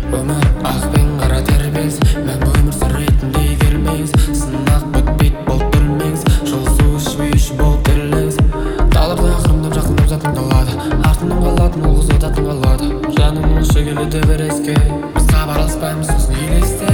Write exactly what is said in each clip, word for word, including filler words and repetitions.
Өмір ақ пен қара тербес, мәңгі өмір сүретіндей келмес. Сынақ бітпейді болып білмеңіз, жол су ішпей іші болып беріліңіз. Таларда ақырындап жақындап затың қалады, артынан қалатын ол қыз отатын қалады. Жанымның ұшы келеді бір еске, біз хабарласпаймыз сосын елесте.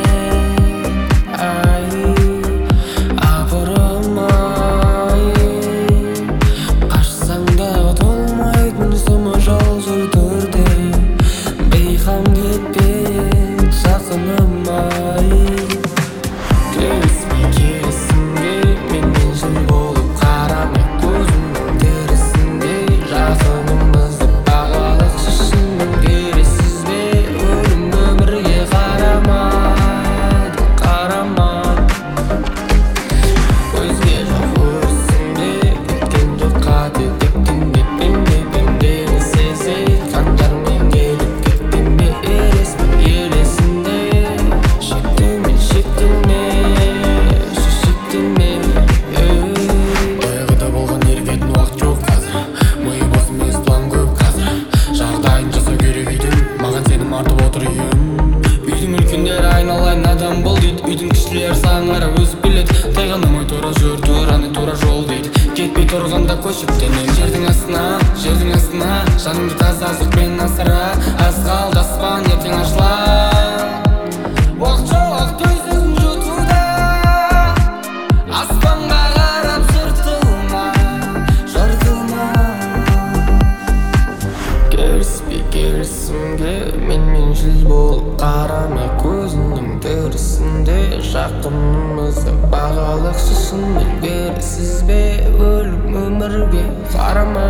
Үйдің үлкендері айналайын адам бол дейді, үйдің кішілері саған қарап өзі біледі. Тайғанамай тура жүр, тураны тура жол дейді. Кетпей тұрғанда көшіп төнем жердің астына, жердің астына. Жаныңды таза азықпен асыра, аз қалды аспан ертең ашылар. Уақыт жоқ төзім жұтуда, аспанға қарап жыртылма, жыртылма. Келіспей келісімге менмен жүз болып қарама көзінің терісінде. Жақынымызды бағалық шешінмен бересіз бе? Өлім өмірге қарама.